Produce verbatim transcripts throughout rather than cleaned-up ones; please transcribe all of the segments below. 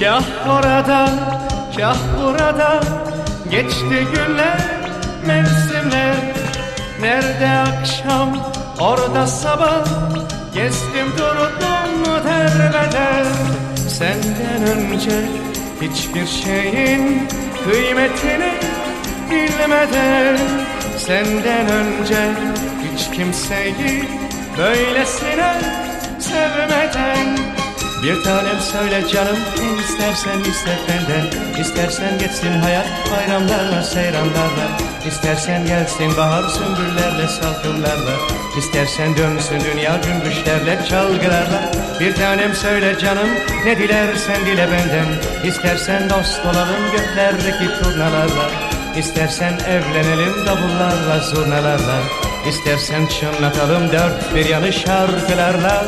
Kah orada, kah burada, geçti günler, mevsimler. Nerede akşam, orada sabah, gezdim durdum derbeder. Senden önce hiçbir şeyin kıymetini bilmeden, senden önce hiç kimseyi böylesine sevmeden. Bir tanem söyle canım, ne istersen iste benden. İstersen geçsin hayat bayramlarla, seyranlarla. İstersen gelsin bahar sümbüllerle, salkımlarla. İstersen dönsün dünya cümbüşlerle, çalgılarla. Bir tanem söyle canım, ne dilersen dile benden. İstersen dost olalım göklerdeki turnalarla. İstersen evlenelim davullarla, zurnalarla. İstersen çınlatalım dört bir yanı şarkılarla.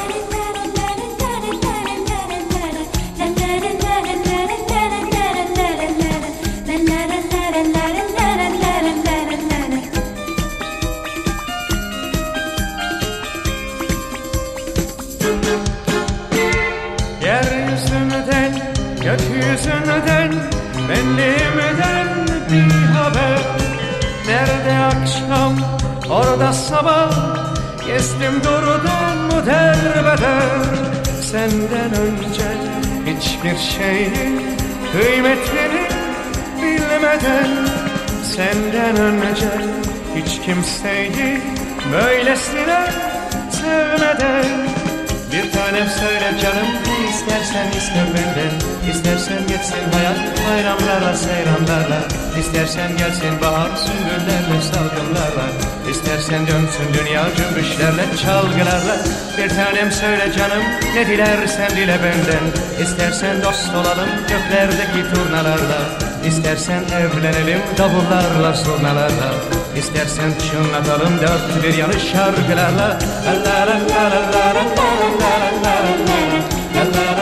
Yeryüzünden, gökyüzünden, benliğimden bir haber. Nerede akşam, orada sabah, gezdim durdum derbeder. Senden önce hiçbir şeyin kıymetini bilmeden, senden önce hiç kimseyi böylesine sevmeden. Bir tanem söyle canım, ne istersen iste benden. İstersen geçsin hayat bayramlarla, seyranlarla. İstersen gelsin bahar sümbüllerle, salgınlarla. İstersen dönsün dünya cümbüşlerle, çalgılarla. Bir tanem söyle canım, ne dilersen dile benden. İstersen dost olalım göklerdeki turnalarla. İstersen evlenelim davullarla, zurnalarla. İstersen çınlatalım dört bir yanı şarkılarla. La la la la la la la la la la la la la.